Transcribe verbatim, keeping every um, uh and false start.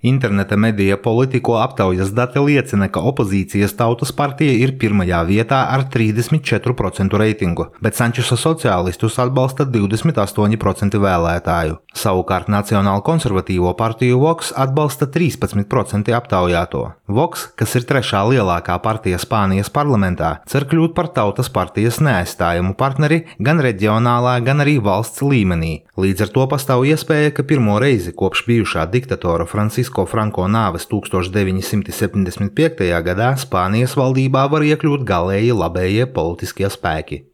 Interneta medija Politico aptaujas dati liecina, ka opozīcijas Tautas partija ir pirmajā vietā ar trīsdesmit četru procentu reitingu, bet Sančesa sociālistus atbalsta divdesmit astoņi procenti vēlētāju. Savukārt Nacionālo konservatīvo partiju Vox atbalsta trīspadsmit procenti aptaujāto. Vox, kas ir trešā lielākā partija Spānijas parlamentā, cer kļūt par Tautas partijas neaizstājamu partneri gan reģionālā, gan arī valsts līmenī. Līdz ar to pastāv iespēja, ka pirmo reizi kopš bijušā diktatora Francisco Franko nāves tūkstoš deviņi simti septiņdesmit piektajā gadā Spānijas valdībā var iekļūt galēji labējie politiskie spēki.